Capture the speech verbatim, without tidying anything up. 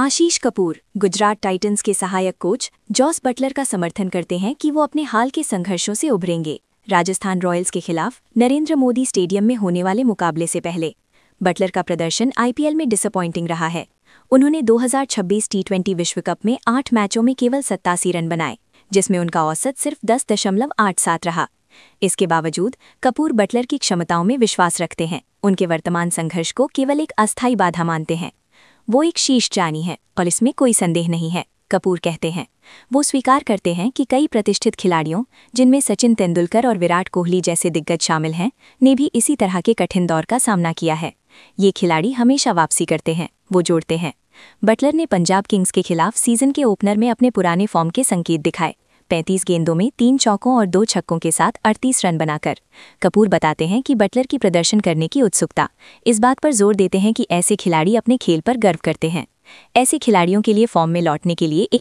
आशीष Kapoor Gujarat Titans के सहायक coach Jos Buttler का समर्थन करते हैं कि वो अपने हाल के संघर्षों से उभरेंगे। राजस्थान रॉयल्स के खिलाफ नरेंद्र मोदी स्टेडियम में होने वाले मुकाबले से पहले बटलर का प्रदर्शन आईपीएल में डिसअपॉइंटिंग रहा है। उन्होंने दो हज़ार छब्बीस टी ट्वेंटी विश्व कप में आठ मैचों में केवल सत्तासी रन बनाए, जिसमें उनका औसत सिर्फ दस दशमलव आठ सात रहा। इसके बावजूद कपूर बटलर की क्षमताओं में विश्वास रखते हैं। उनके वर्तमान संघर्ष को केवल एक अस्थायी बाधा मानते हैं। वो एक शीर्ष जानी है और इसमें कोई संदेह नहीं है, कपूर कहते हैं। वो स्वीकार करते हैं कि कई प्रतिष्ठित खिलाड़ियों, जिनमें सचिन तेंदुलकर और विराट कोहली जैसे दिग्गज शामिल हैं, ने भी इसी तरह के कठिन दौर का सामना किया है। ये खिलाड़ी हमेशा वापसी करते हैं, वो जोड़ते हैं। बटलर ने पंजाब किंग्स के खिलाफ सीजन के ओपनर में अपने पुराने फॉर्म के संकेत दिखाए, पैंतीस गेंदों में तीन चौकों और दो छक्कों के साथ अड़तीस रन बनाकर। कपूर बताते हैं कि बटलर की प्रदर्शन करने की उत्सुकता इस बात पर जोर देते हैं कि ऐसे खिलाड़ी अपने खेल पर गर्व करते हैं। ऐसे खिलाड़ियों के लिए फॉर्म में लौटने के लिए एक